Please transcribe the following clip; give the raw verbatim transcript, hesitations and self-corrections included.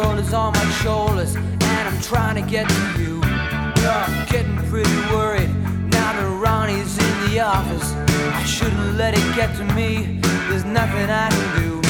world is on my shoulders, and I'm trying to get to you. I'm getting pretty worried now that Ronnie's in the office. I shouldn't let it get to me. There's nothing I can do.